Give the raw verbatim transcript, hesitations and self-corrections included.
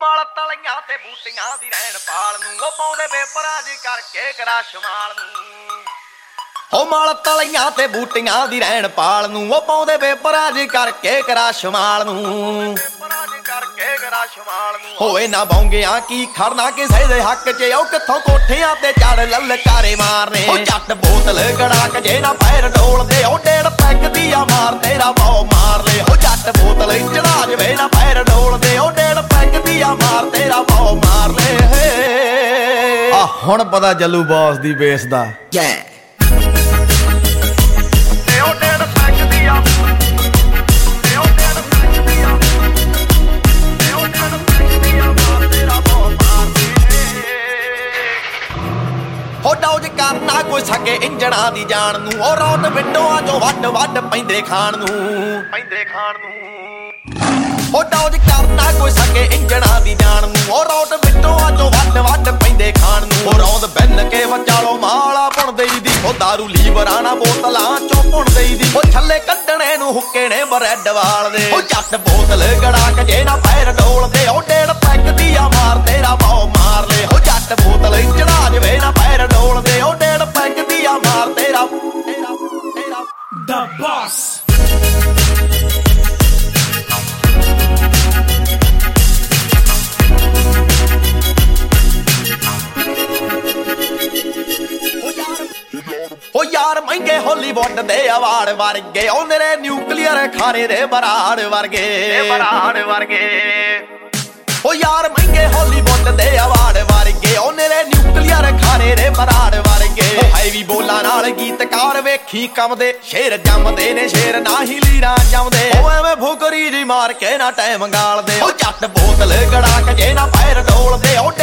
ਮਲ ਤਲੀਆਂ ਤੇ ਬੂਟੀਆਂ ਦੀ ਰਹਿਣ ਪਾਲ ਨੂੰ ਉਹ ਪਾਉਂਦੇ ਪੇਪਰਾਂ ਜੀ ਕਰਕੇ ਕਰਾ ਸ਼ਮਾਲ ਨੂੰ ਹੋ ਮਲ ਤਲੀਆਂ ਤੇ ਬੂਟੀਆਂ ਦੀ ਰਹਿਣ ਪਾਲ ਨੂੰ ਉਹ ਪਾਉਂਦੇ ਪੇਪਰਾਂ ਜੀ ਕਰਕੇ ਕਰਾ ਸ਼ਮਾਲ ਨੂੰ ਕਰਕੇ ਕਰਾ ਸ਼ਮਾਲ ਨੂੰ ਹੋਏ ਨਾ ਬੌਂਗਿਆਂ ਕੀ ਖੜਨਾ ਕਿਸੇ ਦੇ ਹੱਕ 'ਚ ਉਹ ਕਿੱਥੋਂ ਕੋਠਿਆਂ ਤੇ ਚੜ ਲਲਕਾਰੇ ਮਾਰਨੇ ਉਹ ਜੱਟ ਬੋਤਲ ਗੜਾਕ ਜੇ ਨਾ ਪੈਰ ਡੋਲਦੇ ਉਹ ਡੇਢ ਪੈਗ ਦੀ ਆ ਮਾਰ ਤੇਰਾ ਬਹੁ ਮਾਰ ਲੈ ਉਹ ਜੱਟ ਬੋਤਲ ਚੜਾ ਜਵੇ ਨਾ ਪੈਰ ਡੋਲਦੇ ਉਹ ਡੇਢ ਪੈਗ ਦੀ ਆ ਮਾਰ ਤੇਰਾ ਬਹੁ ਮਾਰ ਲੈ ਆ ਹੁਣ ਪਤਾ ਚੱਲੂ ਬੌਸ ਦੀ ਬੇਸ ਦਾ ਕਰਨਾ ਕੋਈ ਸਕੇ ਇੰਜਣਾਂ ਦੀ ਜਾਣ ਨੂੰ ਉਹ ਰੌਟ ਵਿੰਡੋਆਂ ਚੋਂ ਵੱਡ ਵੱਡ ਪੈਂਦੇ ਖਾਣ ਨੂੰ ਪੈਂਦੇ ਖਾਣ ਨੂੰ ਉਹ ਡੌਜ ਕਰਨਾ ਕੋਈ ਸਕੇ ਇੰਜਣਾਂ ਦੀ ਜਾਣ ਨੂੰ ਉਹ ਰੌਟ ਵਿੰਡੋਆਂ ਚੋਂ ਵੱਡ ਵੱਡ ਪੈਂਦੇ ਖਾਣ ਨੂੰ ਉਹ ਰੌਂਦ ਬੰਨ ਕੇ ਵਚਾਲੋ ਮਾਲਾ ਪੁਣ ਦੇਈ ਦੀ ਉਹ ਦਾਰੂ ਲੀਵਰਾਂ ਨਾ ਬੋਤਲਾਂ ਚੋਂ ਪੁਣ ਦੇਈ ਦੀ ਉਹ ਥੱਲੇ ਕੱਢਣੇ ਨੂੰ ਹੁੱਕੇ ਨੇ ਬਰੈਡ ਵਾਲਦੇ ਉਹ ਜੱਟ ਬੋਤਲ ਗੜਾਕ ਜੇ ਨਾ ਪੈਰ ਡੋਲਦੇ ਉਹ ਡੇਢ ਪੈਗ ਦੀ ਆ ਮਾਰ ਤੇਰਾ ਬਹੁ ਮਾਰ ਲੈ ਉਹ ਜੱਟ ਬੋਤਲ ਚੜਾ ਜਵੇ ਨਾ ਪੈਰ ਡੋਲਦੇ ਉਹ ਡੇਢ ਪੈਗ ਦੀ ਆ ਮਾਰ ਤੇਰਾ ਤੇਰਾ ਤੇਰਾ The Boss ਉਹ ਯਾਰ ਮਹਿੰਗੇ ਹਾਲੀਵੁੱਡ ਦੇ ਅਵਾਰਡ ਵਰਗੇ ਉਹ ਮੇਰੇ ਨਿਊਕਲੀਅਰ ਖਾਰੇ ਦੇ ਬਰਾੜ ਵਰਗੇ ਬਰਾੜ ਵਰਗੇ ਉਹ ਯਾਰ ਮਹਿੰਗੇ ਹਾਲੀਵੁੱਡ ਦੇ ਅਵਾਰਡ ਵਰਗੇ ਉਹ ਮੇਰੇ ਨਿਊਕਲੀਅਰ ਖਾਰੇ ਦੇ ਬਰਾੜ ਵਰਗੇ ਹੈਵੀ ਬੋਲਾਂ ਨਾਲ ਗੀਤਕਾਰ ਵੇਖੀ ਕੰਮਦੇ ਸ਼ੇਰ ਜੰਮਦੇ ਨੇ ਸ਼ੇਰ ਨਾ ਹੀ ਲੀਰਾਂ ਜੰਮਦੇ ਉਹ ਐਵੇਂ ਫੁਕਰੀ ਜੀ ਮਾਰ ਕੇ ਨਾ ਟਾਈਮ ਗਾਲਦੇ ਉਹ ਜੱਟ ਬੋਤਲ ਗੜਾਕ ਜੇ ਨਾ ਪੈਰ ਡੋਲਦੇ ਉਹ